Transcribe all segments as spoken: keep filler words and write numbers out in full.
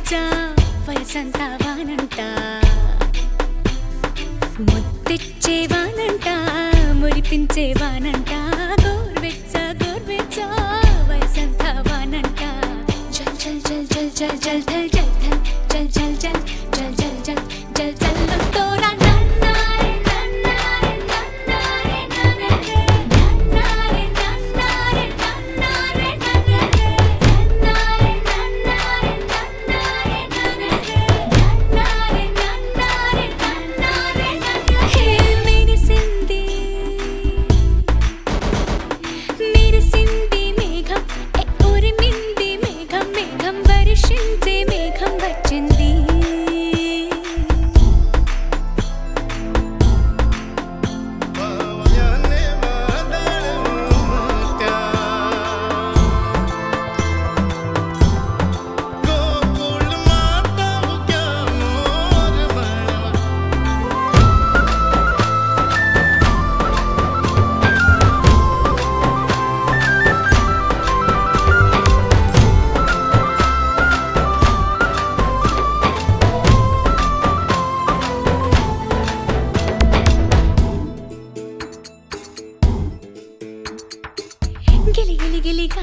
గోర్వెచ్చా వయసంతా వానంట ముద్దెచ్చేవానంట మురిపించేవానంట గోర్వెచ్చా గోర్వెచ్చా వయసంతా వానంట జల్ జల్ జల్ జల్ జల్ జల్ జల్ జల్ జల్ జల్ జల్ జల్ జల్ జల్ జల్ జల్ తోరా నన్నారే నన్నారే నన్నారే నన్నారే నన్నారే నన్నారే నన్నారే నన్నారే నన్నారే నన్నారే నన్నారే నన్నారే నన్నారే హే మెరిసింది మెరిసింది మేఘం ఏ ఉరిమింది మేఘం మేఘం వర్షించే మేఘం వచ్చింది గిలి గిలి గిలిగా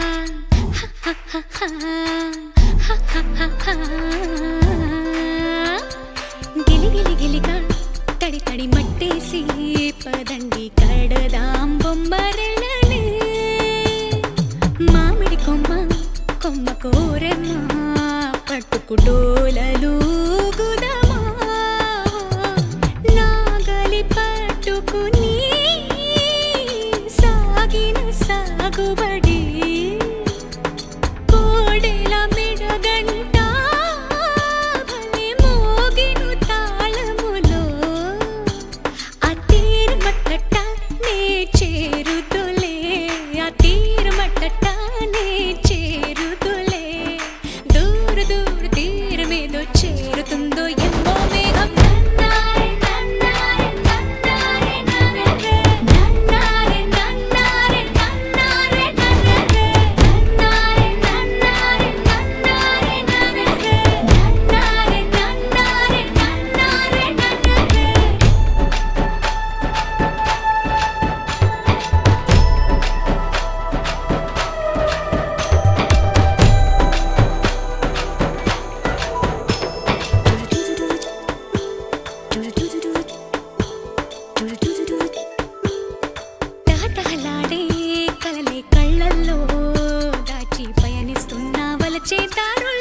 గిలి గిలి గిలిగా తడి తడి మట్టేసి పదండి కడదాం బొమ్మరెళ్ళని మామిడి కొమ్మ కొమ్మ కోరెమ్మ పట్టుకుటోలలు గుదమా నాగలి పట్టుకుని సాగిన సాగుబడి కోడెల మెడగంట భలే మోగిను తాళములో ఆ తీరమట్టట నే చేరుతులే ఆ తీరమట్టట నే చేరుతులే దూర దూర తీరమేదో చేరుతుందో ఎమ్మో మేఘం నన్నారే నన్నారే నన్నారే నన్నారే నన్నారే నన్నారే నన్నారే నన్నారే నన్నారే నన్నారే నన్నారే నన్నారే నన్నారే నన్నారే తహతహలాడే కలలే కళ్ళల్లో దాచి పయనిస్తున్న వలచే దారులు